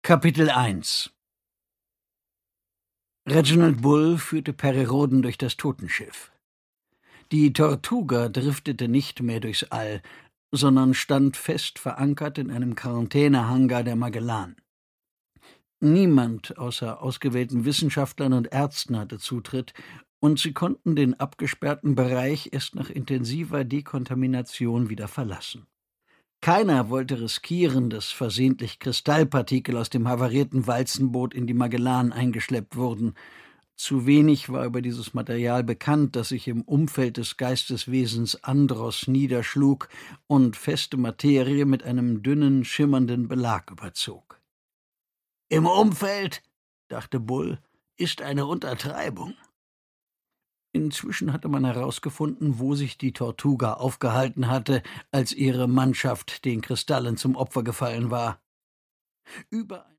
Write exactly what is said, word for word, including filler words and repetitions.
Kapitel eins Reginald Bull führte Perry-Rhodan durch das Totenschiff. Die Tortuga driftete nicht mehr durchs All, sondern stand fest verankert in einem Quarantänehangar der Magellan. Niemand außer ausgewählten Wissenschaftlern und Ärzten hatte Zutritt, und sie konnten den abgesperrten Bereich erst nach intensiver Dekontamination wieder verlassen. Keiner wollte riskieren, dass versehentlich Kristallpartikel aus dem havarierten Walzenboot in die Magellan eingeschleppt wurden. Zu wenig war über dieses Material bekannt, das sich im Umfeld des Geisteswesens Andros niederschlug und feste Materie mit einem dünnen, schimmernden Belag überzog. »Im Umfeld«, dachte Bull, »ist eine Untertreibung.« Inzwischen hatte man herausgefunden, wo sich die Tortuga aufgehalten hatte, als ihre Mannschaft den Kristallen zum Opfer gefallen war. Über